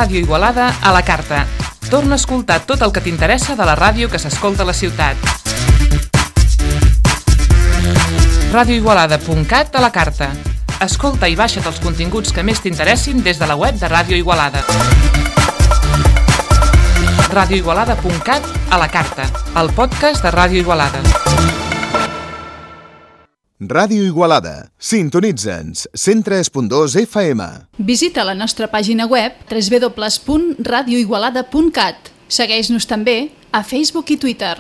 Ràdio Igualada a la carta. Torna a escoltar tot el que t'interessa de la ràdio que s'escolta a la ciutat. radioigualada.cat a la carta. Escolta i baixa't els continguts que més t'interessin des de la web de Ràdio Igualada. radioigualada.cat a la carta, el podcast de Ràdio Igualada. Ràdio Igualada. Sintonitza'ns 103.2 FM. Visita la nostra pàgina web www.radioigualada.cat. Segueix-nos també a Facebook i Twitter.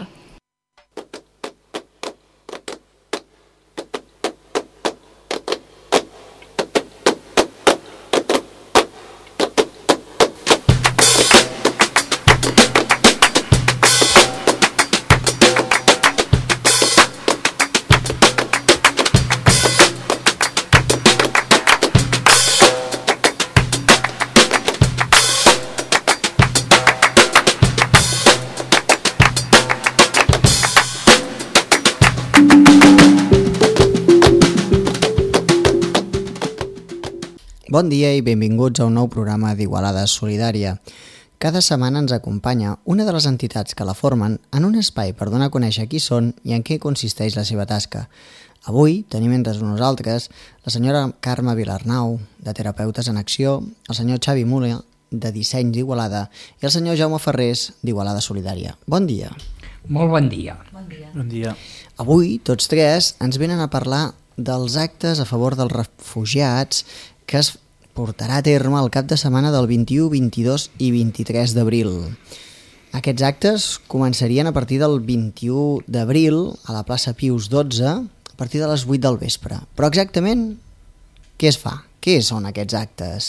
Bon dia i benvinguts a un nou programa d'Igualada Solidària. Cada setmana ens acompanya una de les entitats que la formen en un espai per donar a conèixer qui són i en què consisteix la seva tasca. Avui tenim entre nosaltres la senyora Carme Vilarnau, de Terapeutes en Acció, el senyor Xavi Mula, de Disseny d'Igualada, i el senyor Jaume Ferrés, d'Igualada Solidària. Bon dia. Molt bon dia. Bon dia. Bon dia. Avui, tots tres, ens venen a parlar dels actes a favor dels refugiats que es portarà a terme el cap de setmana del 21, 22 i 23 d'abril. Aquests actes començarien a partir del 21 d'abril a la plaça Pius XII a partir de les 8 del vespre. Però exactament què es fa? Què són aquests actes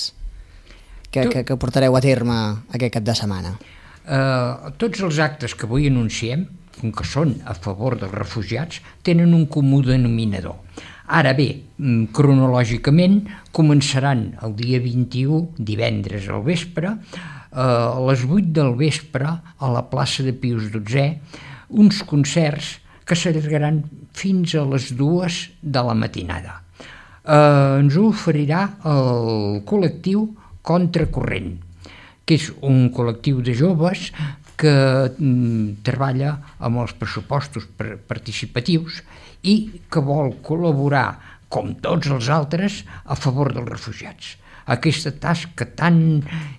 que portareu a terme aquest cap de setmana? Tots els actes que avui anunciem, com que són a favor dels refugiats, tenen un comú denominador. Ara bé, cronològicament, començaran el dia 21, divendres al vespre, a les 8 del vespre, a la plaça de Pius XII, uns concerts que s'allargaran fins a les 2 de la matinada. Ens ho oferirà el col·lectiu Contracorrent, que és un col·lectiu de joves que treballa amb els pressupostos participatius i que vol col·laborar, com tots els altres, a favor dels refugiats. Aquesta tasca tan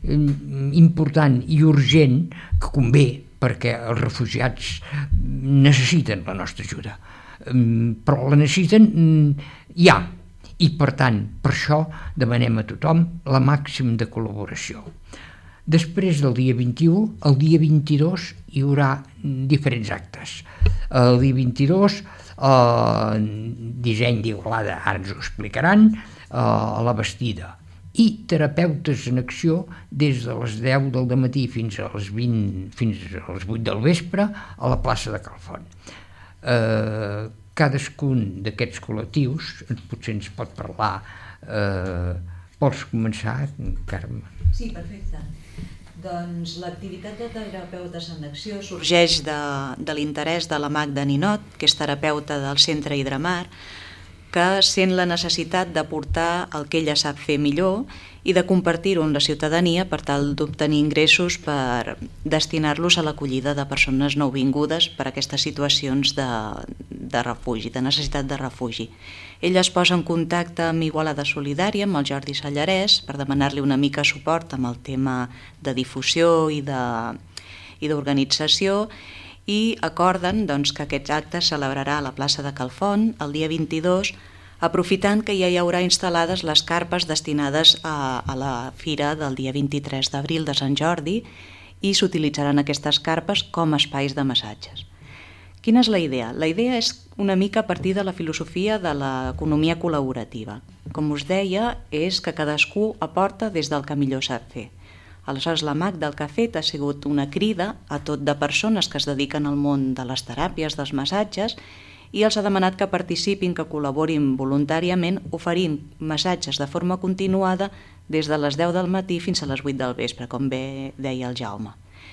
important i urgent que convé perquè els refugiats necessiten la nostra ajuda. Però la necessiten ja i, per tant, per això demanem a tothom la màxima de col·laboració. Després del dia 21, el dia 22 hi haurà diferents actes. El dia 22, Disseny d'Igualada, ara ens ho explicaran, a la Bastida, i Terapeutes en Acció des de les 10 del dematí fins a les 8 del vespre a la plaça de Calfont. Cadascun d'aquests col·lectius potser ens pot parlar. Pots començar, Carme? Sí, perfecte. Doncs l'activitat de Terapeutes en Acció sorgeix de l'interès de la Magda Ninot, que és terapeuta del Centre Hidramar, que sent la necessitat d'aportar el que ella sap fer millor i de compartir-ho amb la ciutadania per tal d'obtenir ingressos per destinar-los a l'acollida de persones nouvingudes per a aquestes situacions de refugi, de necessitat de refugi. Ella es posa en contacte amb Igualada Solidària, amb el Jordi Sallarès, per demanar-li una mica suport amb el tema de difusió i d'organització, i acorden doncs, que aquest acte es celebrarà a la plaça de Calfont el dia 22, aprofitant que ja hi haurà instal·lades les carpes destinades a la fira del dia 23 d'abril de Sant Jordi, i s'utilitzaran aquestes carpes com a espais de massatges. Quina és la idea? La idea és una mica a partir de la filosofia de l'economia col·laborativa. Com us deia, és que cadascú aporta des del que millor sap fer. Aleshores, la Magda el que ha fet ha sigut una crida a tot de persones que es dediquen al món de les teràpies, dels massatges, i els ha demanat que participin, que col·laborin voluntàriament, oferint massatges de forma continuada des de les 10 del matí fins a les 8 del vespre, com bé deia el Jaume.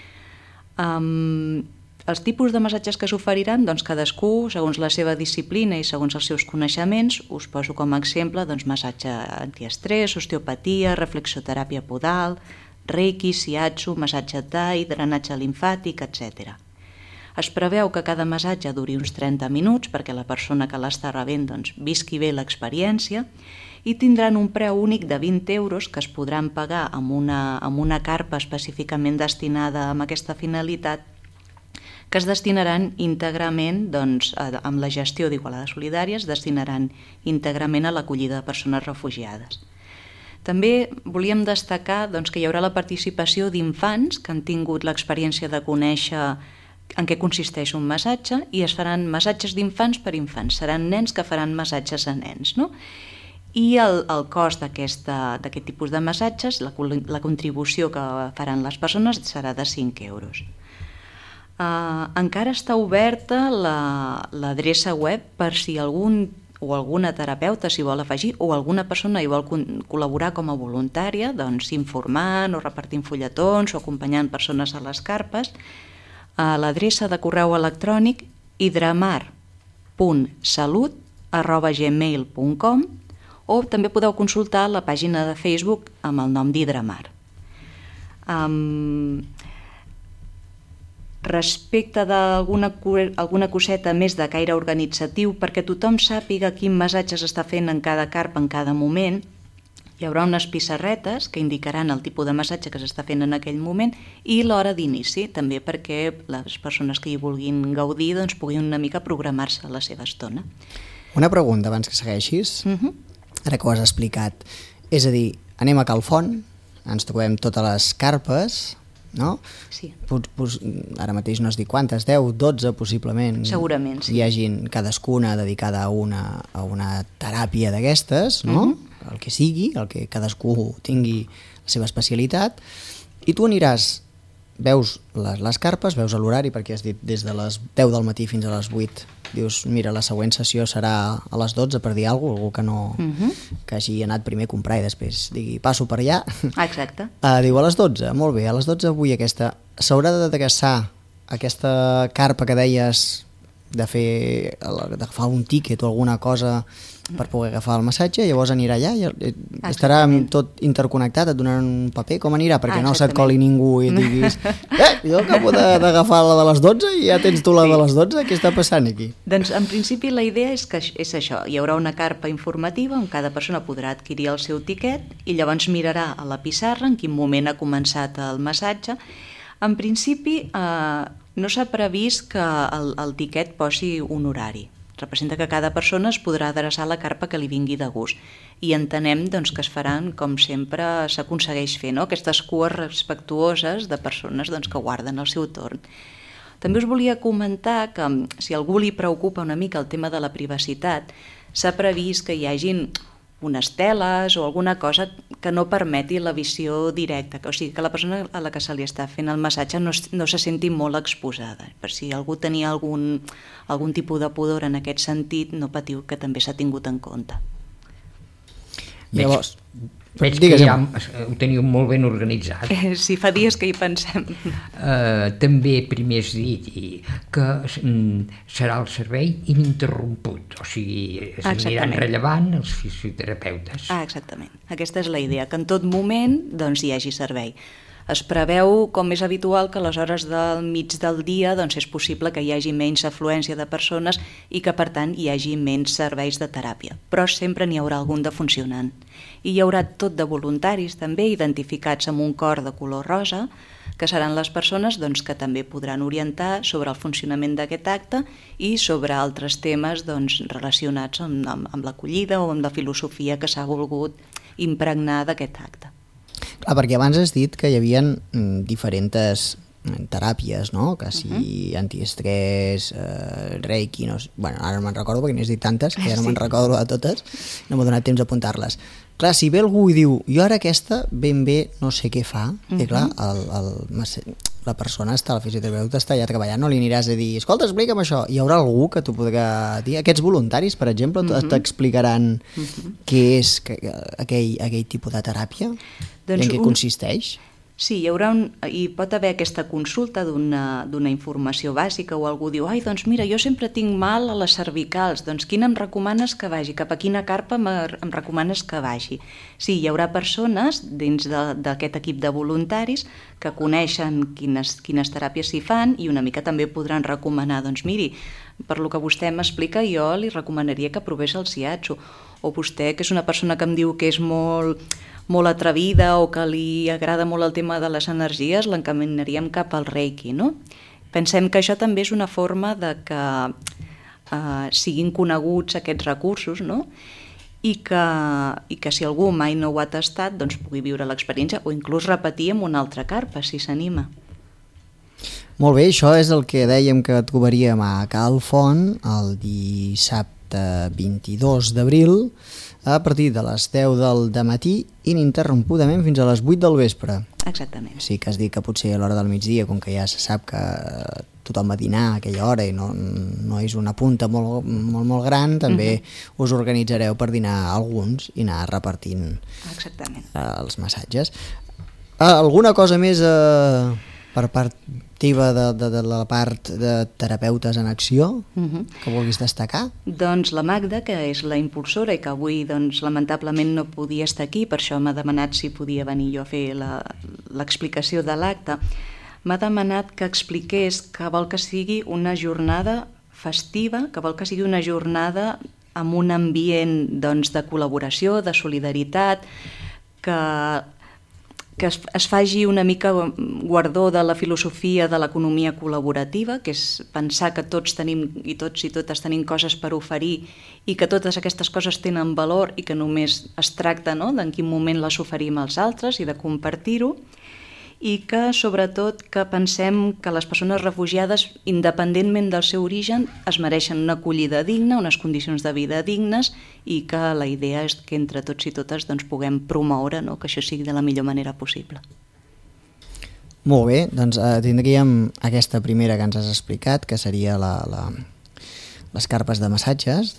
Els tipus de massatges que s'oferiran, doncs cadascú, segons la seva disciplina i segons els seus coneixements, us poso com a exemple doncs, massatge antiestrès, osteopatia, reflexoteràpia podal, reiki, shiatsu, massatge thai, drenatge limfàtic, etc. Es preveu que cada massatge duri uns 30 minuts perquè la persona que l'està rebent visqui bé l'experiència i tindran un preu únic de 20 euros que es podran pagar amb una carpa específicament destinada a aquesta finalitat, que es destinaran íntegrament, amb la gestió d'Igualada Solidària, es destinaran íntegrament a l'acollida de persones refugiades. També volíem destacar que hi haurà la participació d'infants que han tingut l'experiència de conèixer en què consisteix un massatge i es faran massatges d'infants per infants. Seran nens que faran massatges a nens, no? I el cost d'aquest tipus de massatges, la contribució que faran les persones serà de 5 euros. Encara està oberta l'adreça web per si algun o alguna terapeuta s'hi vol afegir o alguna persona hi vol col·laborar com a voluntària, informant o repartint fulletons o acompanyant persones a les carpes, a l'adreça de correu electrònic hidramar.salut@gmail.com, o també podeu consultar la pàgina de Facebook amb el nom d'Hidramar. Respecte d'alguna coseta més de caire organitzatiu, perquè tothom sàpiga quin massatge s'està fent en cada carpa en cada moment, hi haurà unes pissarretes que indicaran el tipus de massatge que s'està fent en aquell moment i l'hora d'inici, també perquè les persones que hi vulguin gaudir puguin una mica programar-se la seva estona. Una pregunta abans que segueixis, ara que ho has explicat. És a dir, anem a Cal Font, ens trobem totes les carpes, no? Sí. Ara mateix no has dit quantes, 10, 12 possiblement. Segurament, sí. Hi hagin cadascuna dedicada a una teràpia d'aquestes, no? El que sigui, el que cadascú tingui la seva especialitat, i tu aniràs, veus les carpes, veus l'horari, perquè has dit des de les 10 del matí fins a les 8, dius, mira, la següent sessió serà a les 12, per dir alguna cosa, algú que no que hagi anat primer a comprar i després digui, passo per allà. Exacte. Diu, a les 12, molt bé, a les 12 vull aquesta. S'haurà d'adreçar aquesta carpa que deies d'agafar un tíquet o alguna cosa per poder agafar el massatge, llavors anirà allà i estarà tot interconnectat, et donaran un paper, com anirà? Perquè no se't coli ningú i diguis jo acabo d'agafar la de les 12 i ja tens tu la de les 12, què està passant aquí? Doncs en principi la idea és això, hi haurà una carpa informativa on cada persona podrà adquirir el seu tiquet i llavors mirarà a la pissarra en quin moment ha començat el massatge. En principi no s'ha previst que el tiquet posi un horari. Representa que cada persona es podrà adreçar a la carpa que li vingui de gust. I entenem que es faran, com sempre s'aconsegueix fer, no? Aquestes cues respectuoses de persones que guarden el seu torn. També us volia comentar que si a algú li preocupa una mica el tema de la privacitat, s'ha previst que hi hagin unes teles o alguna cosa que no permeti la visió directa, o sigui, que la persona a la que se li està fent el massatge no se senti molt exposada. Per si algú tenia algun tipus de pudor en aquest sentit, no patiu, que també s'ha tingut en compte. Llavors, veig que ja ho teniu molt ben organitzat. Sí, fa dies que hi pensem. També primer has dit que serà el servei ininterromput, o sigui, s'aniran rellevant els fisioterapeutes. Exactament, aquesta és la idea, que en tot moment hi hagi servei. Es preveu, com és habitual, que a les hores del mig del dia és possible que hi hagi menys afluència de persones i que, per tant, hi hagi menys serveis de teràpia. Però sempre n'hi haurà algun de funcionant. I hi haurà tot de voluntaris, també, identificats amb un cor de color rosa, que seran les persones que també podran orientar sobre el funcionament d'aquest acte i sobre altres temes relacionats amb l'acollida o amb la filosofia que s'ha volgut impregnar d'aquest acte. Clar, perquè abans has dit que hi havia diferents teràpies, no? Que si antiestrès, reiki, ara no me'n recordo perquè n'he dit tantes, que ja no me'n recordo de totes, no m'ha donat temps a apuntar-les. Clar, si ve algú i diu, jo ara aquesta ben bé no sé què fa, i clar, la persona està, el fisioterapeuta està allà treballant, no li aniràs a dir, escolta, explica'm això, hi haurà algú que t'ho podrà dir, aquests voluntaris, per exemple, t'explicaran què és aquell tipus de teràpia i en què consisteix? Sí, hi pot haver aquesta consulta d'una informació bàsica o algú diu, ai, doncs mira, jo sempre tinc mal a les cervicals, doncs quina em recomanes que vagi? Cap a quina carpa em recomanes que vagi? Sí, hi haurà persones dins d'aquest equip de voluntaris que coneixen quines teràpies s'hi fan i una mica també podran recomanar, doncs miri, per lo que vostè m'explica, jo li recomanaria que provés el shiatsu, o vostè, que és una persona que em diu que és molt atrevida o que li agrada molt el tema de les energies, l'encaminaríem cap al Reiki, no? Pensem que això també és una forma de que siguin coneguts aquests recursos, no? I que si algú mai no ho ha tastat, doncs pugui viure l'experiència o inclús repetir amb una altra carpa, si s'anima. Molt bé, això és el que dèiem que trobaríem a Cal Font el dissabte 22 d'abril a partir de les 10 del dematí ininterrompudament fins a les 8 del vespre. Exactament. Sí que has dit que potser a l'hora del migdia, com que ja se sap que tothom va dinar a aquella hora i no és una punta molt gran, també us organitzareu per dinar alguns i anar repartint els massatges. Alguna cosa més per part teva de la part de terapeutes en acció que vulguis destacar? Doncs la Magda, que és la impulsora i que avui doncs, lamentablement no podia estar aquí, per això m'ha demanat si podia venir jo a fer l'explicació de l'acte, m'ha demanat que expliqués que vol que sigui una jornada festiva, que vol que sigui una jornada amb un ambient doncs, de col·laboració, de solidaritat, que es faci una mica guardó de la filosofia de l'economia col·laborativa, que és pensar que tots tenim i tots i totes tenim coses per oferir i que totes aquestes coses tenen valor i que només es tracta d'en quin moment les oferim als altres i de compartir-ho, i que sobretot que pensem que les persones refugiades, independentment del seu origen, es mereixen una acollida digna, unes condicions de vida dignes i que la idea és que entre tots i totes doncs, puguem promoure que això sigui de la millor manera possible. Molt bé, doncs tindríem aquesta primera que ens has explicat, que seria les carpes de massatges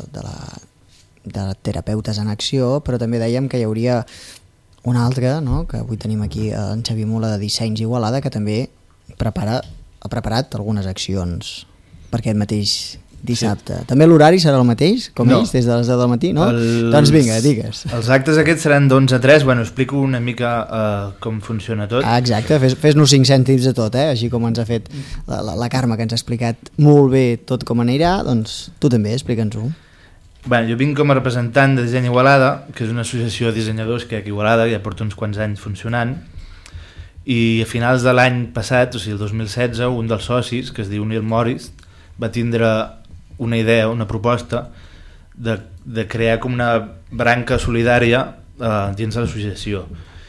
de terapeutes en acció, però també dèiem que hi hauria una altra, no?, que avui tenim aquí en Xavi Mula de Dissenys Igualada, que també ha preparat algunes accions per aquest mateix dissabte. Sí. També l'horari serà el mateix, com ells, des de les 10 del matí, no? Doncs vinga, digues. Els actes aquests seran d'11 a 3, bueno, explico una mica com funciona tot. Exacte, fes-nos 5 cèntims de tot, així com ens ha fet la Carme, que ens ha explicat molt bé tot com anirà, doncs tu també, explica'ns-ho. Bé, jo vinc com a representant de Disseny Igualada, que és una associació de dissenyadors que hi ha aquí a Igualada, ja porta uns quants anys funcionant, i a finals de l'any passat, o sigui el 2016, un dels socis, que es diu Neil Morris, va tindre una idea, una proposta de crear com una branca solidària dins de l'associació.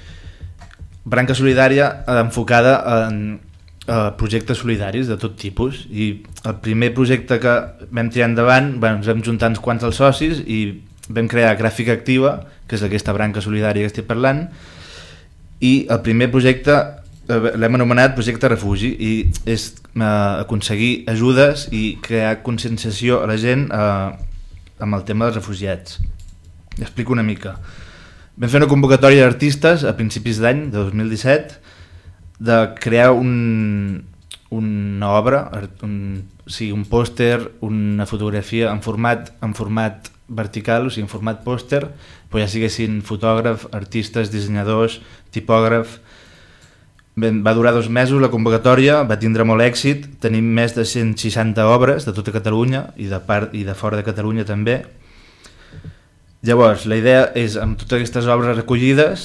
Branca solidària enfocada en projectes solidaris de tot tipus, i el primer projecte que vam tirar endavant, ens vam juntar uns quants dels socis i vam crear Gràfica Activa, que és aquesta branca solidària que estic parlant, i el primer projecte l'hem anomenat Projecte Refugi, i és aconseguir ajudes i crear conscienciació a la gent amb el tema dels refugiats. Explico una mica. Vam fer una convocatòria d'artistes a principis d'any, de 2017, de crear una obra, un pòster, una fotografia en format vertical, o sigui, en format pòster, però ja siguessin fotògraf, artistes, dissenyadors, tipògraf. Va durar 2 mesos la convocatòria, va tindre molt èxit, tenim més de 160 obres de tota Catalunya i de fora de Catalunya també. Llavors, la idea és, amb totes aquestes obres recollides,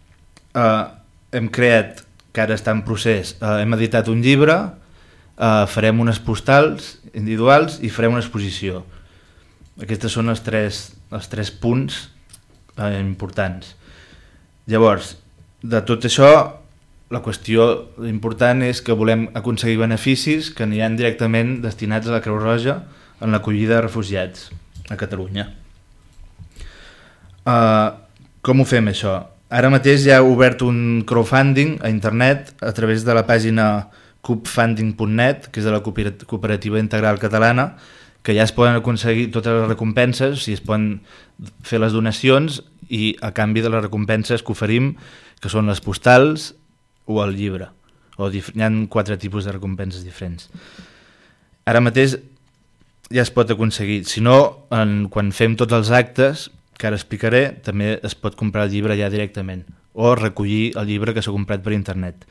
hem creat, que ara està en procés, hem editat un llibre, farem unes postals individuals i farem una exposició. Aquests són els tres punts importants. Llavors, de tot això, la qüestió important és que volem aconseguir beneficis que aniran directament destinats a la Creu Roja en l'acollida de refugiats a Catalunya. Com ho fem, això? Ara mateix ja he obert un crowdfunding a internet a través de la pàgina cupfunding.net, que és de la Cooperativa Integral Catalana, que ja es poden aconseguir totes les recompenses, o sigui, es poden fer les donacions i a canvi de les recompenses que oferim, que són les postals, o el llibre. Hi ha 4 tipus de recompenses diferents. Ara mateix ja es pot aconseguir. Si no, quan fem tots els actes, que ara explicaré, també es pot comprar el llibre ja directament, o recollir el llibre que s'ha comprat per internet.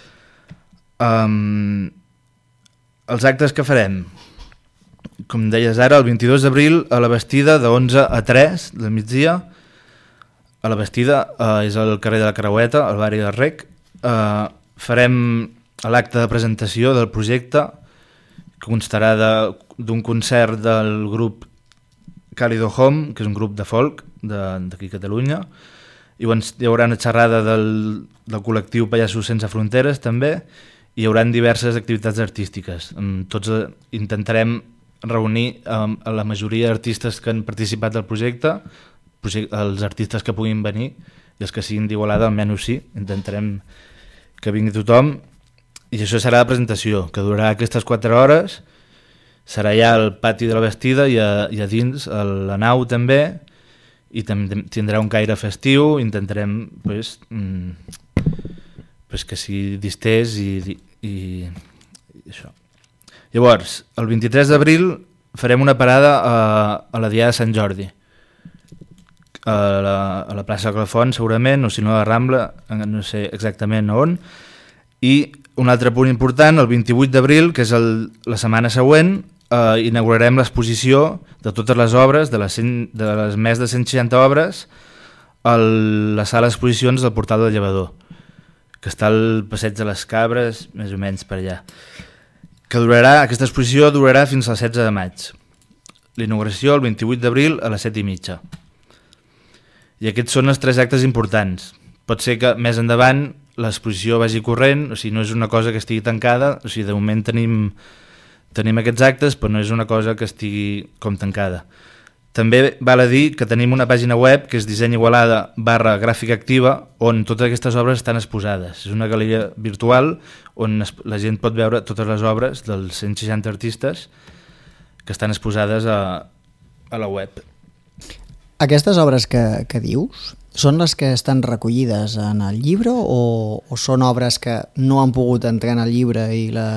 Els actes que farem, com deies ara, el 22 d'abril a la Bastida de 11 a 3 del migdia. A la Bastida és al carrer de la Creueta, al barri de Rec. Farem l'acte de presentació del projecte, que constarà d'un concert del grup Cálido Home, que és un grup de folk d'aquí a Catalunya. Hi haurà una xerrada del col·lectiu Pallassos Sense Fronteres també, i hi haurà diverses activitats artístiques. Tots intentarem reunir la majoria d'artistes que han participat del projecte, els artistes que puguin venir, i els que siguin d'Igualada almenys sí, intentarem que vingui tothom, i això serà la presentació, que durarà aquestes 4 hores, serà ja al pati de la Bastida i a dins, a la nau també, i també tindrà un caire festiu, intentarem que sigui distès i això. Llavors, el 23 d'abril farem una parada a la Diada de Sant Jordi, a la plaça Calafont segurament, o si no a la Rambla, no sé exactament on. I un altre punt important, el 28 d'abril, que és la setmana següent, inaugurarem l'exposició de totes les obres, de les més de 160 obres, a la sala d'exposicions del Portal del Llevador, que està al Passeig de les Cabres, més o menys per allà. Aquesta exposició durarà fins al 16 de maig. L'inauguració el 28 d'abril a les 7:30. I aquests són els 3 actes importants. Pot ser que més endavant l'exposició vagi corrent, o sigui, no és una cosa que estigui tancada, o sigui, de moment tenim aquests actes, però no és una cosa que estigui com tancada. També val a dir que tenim una pàgina web que és dissenyigualada.gràfica activa, on totes aquestes obres estan exposades. És una galeria virtual on la gent pot veure totes les obres dels 160 artistes que estan exposades a la web. Aquestes obres que dius són les que estan recollides en el llibre o són obres que no han pogut entrar en el llibre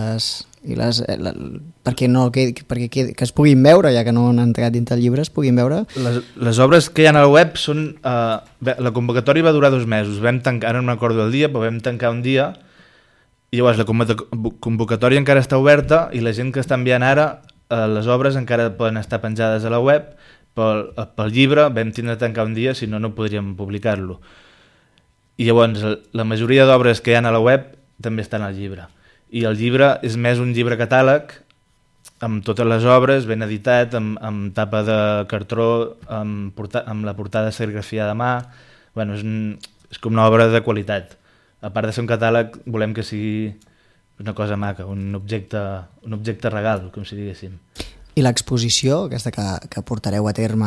perquè que es puguin veure, ja que no han entrat dintre el llibre, es puguin veure? Les obres que hi ha a la web són... la convocatòria va durar 2 mesos. Vam tancar, ara no m'acordo el dia, però vam tancar un dia, i llavors la convocatòria encara està oberta i la gent que està enviant ara les obres encara poden estar penjades a la web. Pel llibre vam tindre de tancar un dia, si no, no podríem publicar-lo. I llavors la majoria d'obres que hi ha a la web també estan al llibre. I el llibre és més un llibre catàleg amb totes les obres, ben editat, amb tapa de cartró, amb la portada serigrafiada a mà. Bueno, és com una obra de qualitat. A part de ser un catàleg, volem que sigui una cosa maca, un objecte regal, com si diguéssim. I l'exposició, aquesta que portareu a terme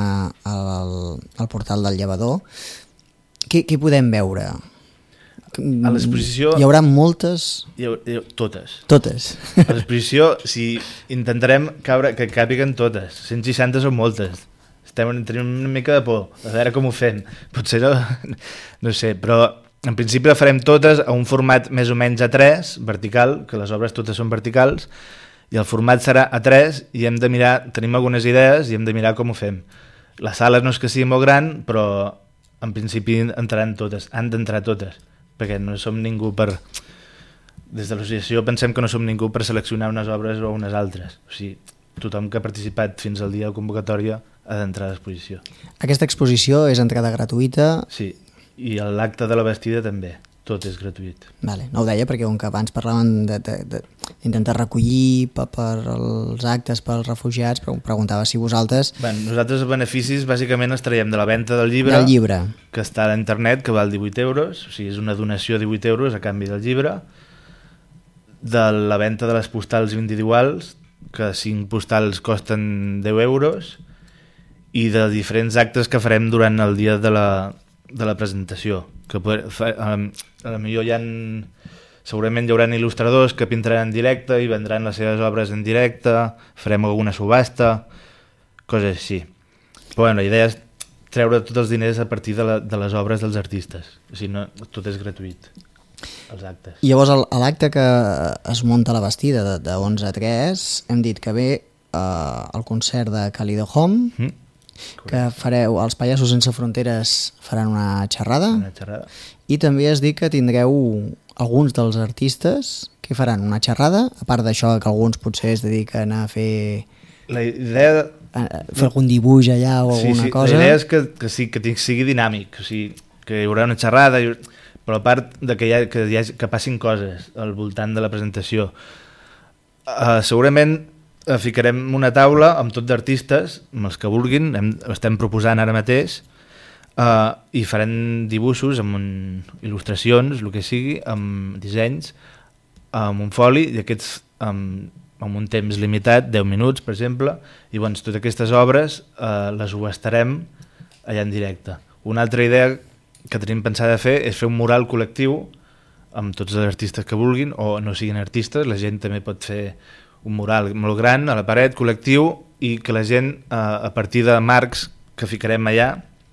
al Portal del Llevador, què podem veure? A l'exposició... Hi haurà moltes... Totes. Totes. A l'exposició, si intentarem que càpiguen totes. 160 són moltes. Tenim una mica de por, a veure com ho fem. Potser no sé, però en principi la farem totes a un format més o menys A3, vertical, que les obres totes són verticals, i el format serà A3 i hem de mirar, tenim algunes idees i hem de mirar com ho fem. La sala no és que sigui molt gran, però en principi entraran totes, han d'entrar totes, perquè no som ningú per... Des de l'associació pensem que no som ningú per seleccionar unes obres o unes altres. O sigui, tothom que ha participat fins al dia de convocatòria ha d'entrar a l'exposició. Aquesta exposició és entrada gratuïta? Sí, i l'acte de la Bastida també. Tot és gratuït. Vale. No ho deia perquè com que abans parlàvem d'intentar recollir per els actes pels refugiats, però em preguntava si vosaltres... Nosaltres els beneficis bàsicament els traiem de la venda del llibre, que està a internet, que val 18 euros, o sigui, és una donació de 18 euros a canvi del llibre, de la venda de les postals individuals, que 5 postals costen 10 euros, i de diferents actes que farem durant el dia de la presentació, que a lo millor segurament hi haurà il·lustradors que pintaran en directe i vendran les seves obres en directe, farem alguna subhasta, coses així. Però la idea és treure tots els diners a partir de les obres dels artistes, o sigui, tot és gratuït. els actes. I llavors a l'acte que es munta la Bastida de 11 a 3 hem dit que ve el concert de Calido Home, que fareu, els Pallassos Sense Fronteres faran una xerrada, i també has dit que tindreu alguns dels artistes que faran una xerrada, a part d'això que alguns potser es dediquen a fer... La idea... fer algun dibuix allà o alguna cosa. La idea és que sigui dinàmic, o sigui, que hi haurà una xerrada, però a part de que passin coses al voltant de la presentació. Segurament ficarem una taula amb tot d'artistes, amb els que vulguin, estem proposant ara mateix, i farem dibuixos amb il·lustracions, el que sigui, amb dissenys, amb un foli, i aquests amb un temps limitat, 10 minuts, per exemple, i doncs, totes aquestes obres les subhastarem allà en directe. Una altra idea que tenim pensada fer és fer un mural col·lectiu amb tots els artistes que vulguin, o no siguin artistes, la gent també pot fer un mural molt gran a la paret, col·lectiu, i que la gent, a partir de marcs que ficarem allà,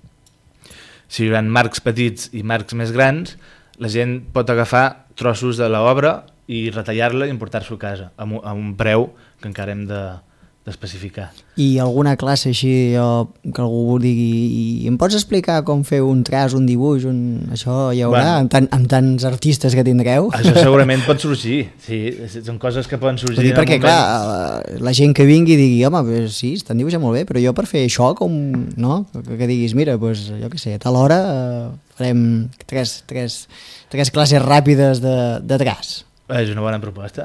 si hi haurà marcs petits i marcs més grans, la gent pot agafar trossos de l'obra i retallar-la i emportar-s'ho a casa a un preu que encara hem d'especificar. I alguna classe així que algú digui em pots explicar com fer un traç, un dibuix, això hi haurà amb tants artistes que tindreu? Això segurament pot sorgir, sí, són coses que poden sorgir. Perquè clar, la gent que vingui digui home, sí, estan dibuixant molt bé, però jo per fer això com, no? Que diguis, mira, doncs, jo què sé, a tal hora farem tres classes ràpides de traç. És una bona proposta.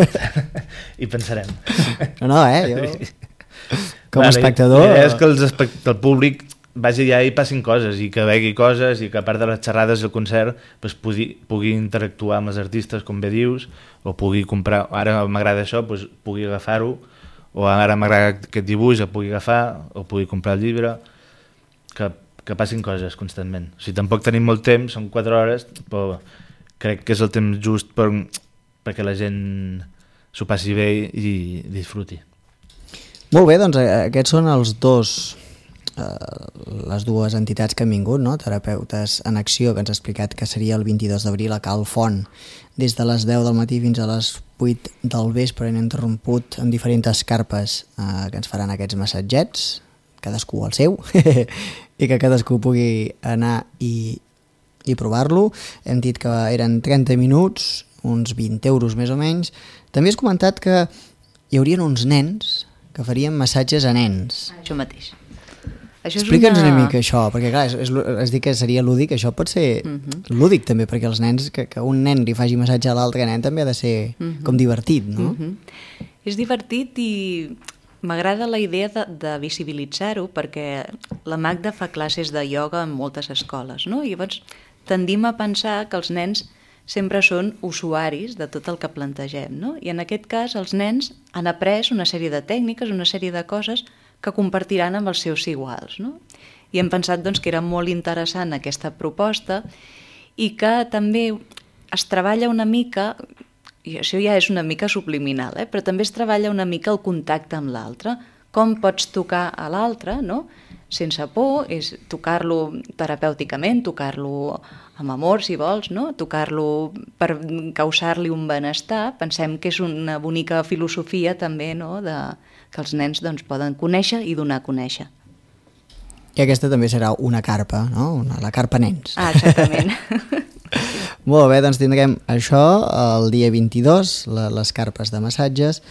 I pensarem. No, jo com a espectador... La idea és que el públic vagi allà i passin coses, i que vegi coses, i que a part de les xerrades i el concert pugui interactuar amb els artistes, com bé dius, o pugui comprar, ara m'agrada això, pugui agafar-ho, o ara m'agrada aquest dibuix, el pugui agafar, o pugui comprar el llibre, que passin coses constantment. O sigui, tampoc tenim molt temps, són 4 hores, però crec que és el temps just perquè la gent s'ho passi bé i disfruti. Molt bé, doncs aquests són les dues entitats que han vingut, no? Terapeutes en Acció, que ens ha explicat que seria el 22 d'abril a Cal Font, des de les 10 del matí fins a les 8 del vespre, ininterromput en diferents carpes que ens faran aquests massatgets, cadascú el seu, i que cadascú pugui anar i provar-lo. Hem dit que eren 30 minuts, uns 20 euros més o menys. També has comentat que hi haurien uns nens que farien massatges a nens. Això mateix. Explica'ns una mica això, perquè clar, has dit que seria lúdic, això pot ser lúdic també, perquè els nens, que un nen li faci massatge a l'altre nen també ha de ser com divertit, no? És divertit i m'agrada la idea de visibilitzar-ho, perquè la Magda fa classes de ioga en moltes escoles, no? I llavors tendim a pensar que els nens sempre són usuaris de tot el que plantegem, no? I en aquest cas els nens han après una sèrie de tècniques, una sèrie de coses que compartiran amb els seus iguals, no? I hem pensat doncs, que era molt interessant aquesta proposta i que també es treballa una mica, i això ja és una mica subliminal, però també es treballa una mica el contacte amb l'altre, com pots tocar a l'altre, no? Sense por, és tocar-lo terapèuticament, tocar-lo amb amor, si vols, no? Tocar-lo per causar-li un benestar. Pensem que és una bonica filosofia també, no? Que els nens doncs, poden conèixer i donar a conèixer. I aquesta també serà una carpa, no? La carpa nens. Ah, exactament. Molt bé, doncs tindrem això el dia 22, les carpes de massatges,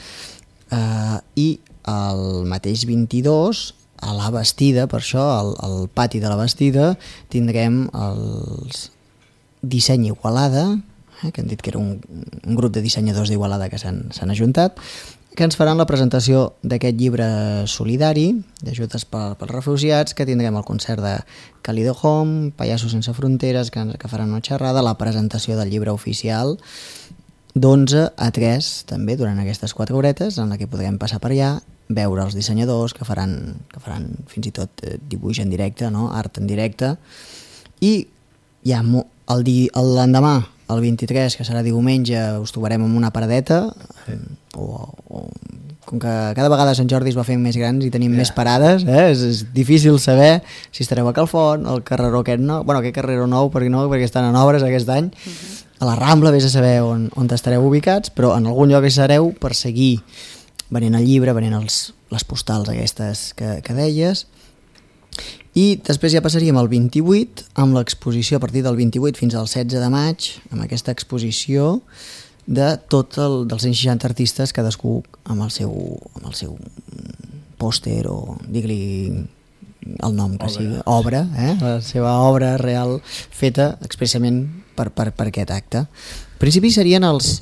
i el mateix 22, a la Bastida, per això, al pati de la Bastida, tindrem els Disseny Igualada, que hem dit que era un grup de dissenyadors d'Igualada que s'han ajuntat, que ens faran la presentació d'aquest llibre solidari d'ajudes pels refugiats, que tindrem el concert de Calido Home, Pallassos Sense Fronteres, que faran una xerrada, la presentació del llibre oficial d'11 a 3, també durant aquestes 4 horetes, en la que podrem passar per allà, veure els dissenyadors que faran fins i tot dibuix en directe, no? Art en directe, i ja l'endemà, el 23, que serà diumenge, us trobarem amb una paradeta, com que cada vegada Sant Jordi es va fent més grans i tenim més parades, és difícil saber si estareu a Calfont, al carreró aquest nou, bueno, aquest carreró nou, perquè estan en obres aquest any, a la Rambla, vés a saber on estareu ubicats, però en algun lloc hi sereu per seguir venent el llibre, venent les postals aquestes que deies. I després ja passaríem al 28, amb l'exposició a partir del 28 fins al 16 de maig, amb aquesta exposició de dels 160 artistes, cadascú amb el seu pòster o digui el nom que sigui, obra, la seva obra real feta expressament per aquest acte. En principi serien els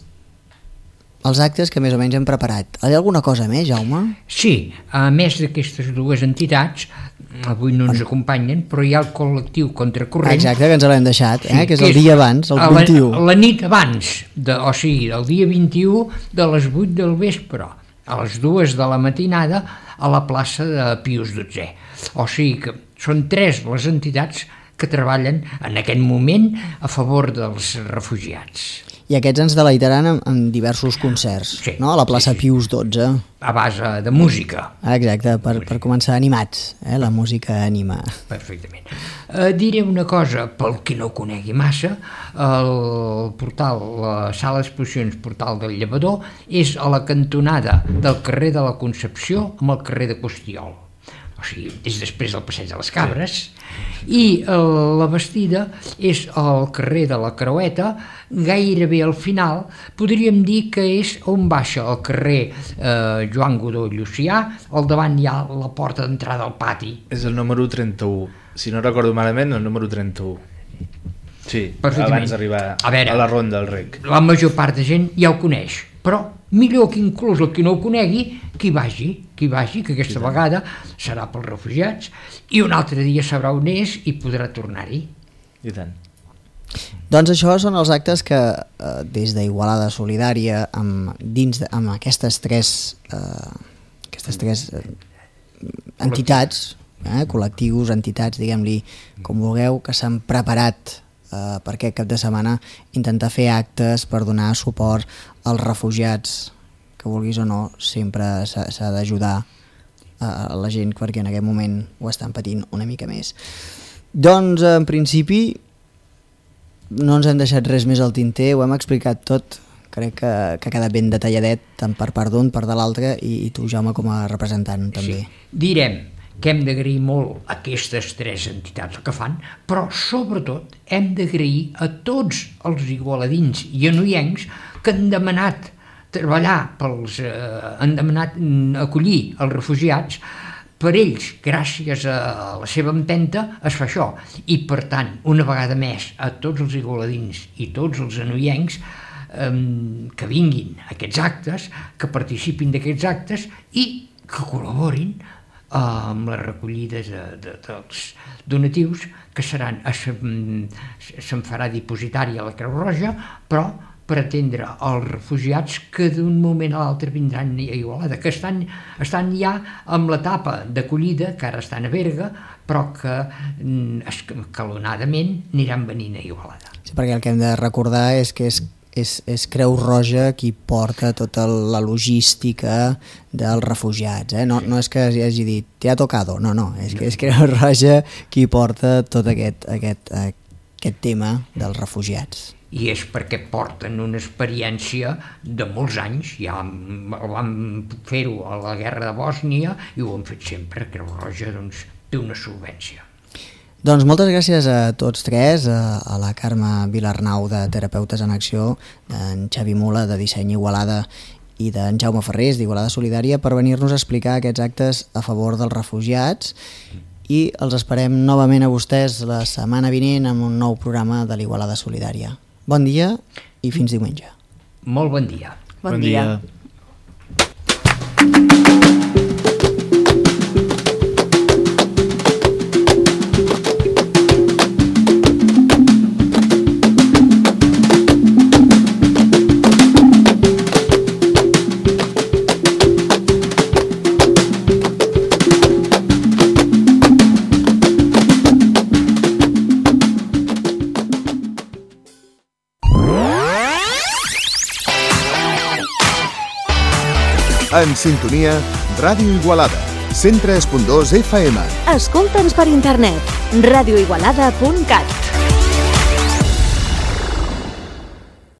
actes que més o menys hem preparat. Hi ha alguna cosa més, Jaume? Sí, a més d'aquestes dues entitats, avui no ens acompanyen, però hi ha el col·lectiu Contracorrent. Exacte, que ens l'hem deixat, que és el dia abans, el 21. La nit abans, o sigui, el dia 21 de les 8 del vespre a les 2 de la matinada a la plaça de Pius XII. O sigui que són 3 les entitats que treballen en aquest moment a favor dels refugiats. I aquests ens deleitaran en diversos concerts, sí, no? A la plaça Pius XII. A base de música. Exacte, per començar animats, la música anima. Perfectament. Diré una cosa, pel que no conegui massa, el portal, la sala d'exposicions Portal del Llevador és a la cantonada del carrer de la Concepció amb el carrer de Costiol. O sigui, és després del Passeig de les Cabres, i la Bastida és al carrer de la Creueta, gairebé al final, podríem dir que és on baixa el carrer Joan Godó i Llucià, al davant hi ha la porta d'entrada al pati. És el número 31, si no recordo malament, el número 31. Sí, abans d'arribar a la Ronda del Rec. La major part de gent ja ho coneix, però millor que inclús el que no ho conegui, que aquesta vegada serà pels refugiats, i un altre dia sabrà on és i podrà tornar-hi. I tant. Doncs això són els actes que des d'Igualada Solidària, amb aquestes tres entitats, col·lectius, entitats, diguem-li com vulgueu, que s'han preparat per aquest cap de setmana intentar fer actes per donar suport als refugiats, que vulguis o no, sempre s'ha d'ajudar a la gent perquè en aquest moment ho estan patint una mica més. Doncs en principi no ens hem deixat res més al tinter, ho hem explicat tot, crec que ha quedat ben detalladet tant per part d'un, per de l'altre, i tu, Jaume, com a representant també. Sí. Direm que hem d'agrair molt a aquestes 3 entitats que fan, però sobretot hem d'agrair a tots els igualadins i anoiencs que han demanat treballar han demanat acollir els refugiats. Per ells, gràcies a la seva empenta, es fa això. I per tant, una vegada més, a tots els igualadins i tots els anoiencs que vinguin a aquests actes, que participin d'aquests actes i que col·laborin amb les recollides dels donatius, que seran, se'n farà dipositària a la Creu Roja, però per atendre els refugiats que d'un moment a l'altre vindran a Igualada, que estan ja amb l'etapa d'acollida, que ara estan a Berga, però que escalonadament aniran venint a Igualada. Sí, perquè el que hem de recordar és que és Creu Roja qui porta tota la logística dels refugiats. No és que hagi dit «te ha tocado», no, és que és Creu Roja qui porta tot aquest tema dels refugiats. I és perquè porten una experiència de molts anys, ja van fer-ho a la guerra de Bòsnia i ho han fet sempre. Creu Roja té una solvència. Doncs moltes gràcies a tots 3, a la Carme Vilarnau de Terapeutes en Acció, d'en Xavi Mula de Disseny Igualada i d'en Jaume Ferrés d'Igualada Solidària per venir-nos a explicar aquests actes a favor dels refugiats, i els esperem novament a vostès la setmana vinent amb un nou programa de l'Igualada Solidària. Bon dia i fins diumenge. Molt bon dia. Bon dia. En sintonia, Ràdio Igualada, 103.2 FM. Escolta'ns per internet, radioigualada.cat.